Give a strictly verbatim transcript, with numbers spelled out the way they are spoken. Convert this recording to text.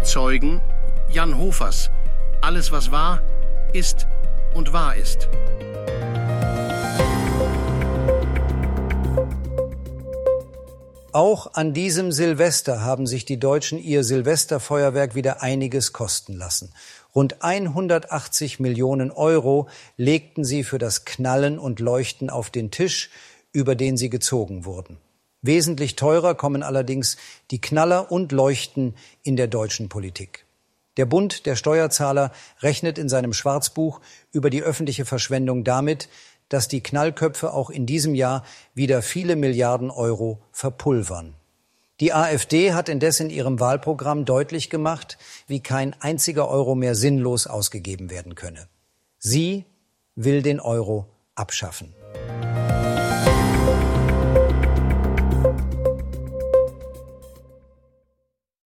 Zeugen Jan Hofers. Alles, was war, ist und wahr ist. Auch an diesem Silvester haben sich die Deutschen ihr Silvesterfeuerwerk wieder einiges kosten lassen. Rund hundertachtzig Millionen Euro legten sie für das Knallen und Leuchten auf den Tisch, über den sie gezogen wurden. Wesentlich teurer kommen allerdings die Knaller und Leuchten in der deutschen Politik. Der Bund der Steuerzahler rechnet in seinem Schwarzbuch über die öffentliche Verschwendung damit, dass die Knallköpfe auch in diesem Jahr wieder viele Milliarden Euro verpulvern. Die AfD hat indes in ihrem Wahlprogramm deutlich gemacht, wie kein einziger Euro mehr sinnlos ausgegeben werden könne. Sie will den Euro abschaffen.